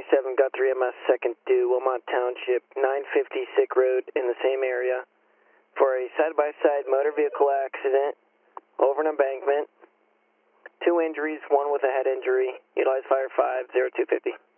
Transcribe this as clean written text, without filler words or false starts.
7, Guthrie MS, second due, Wilmot Township, 950 Sick Road in the same area for a side-by-side motor vehicle accident over an embankment. 2 injuries, 1 with a head injury. Utilize fire 50250.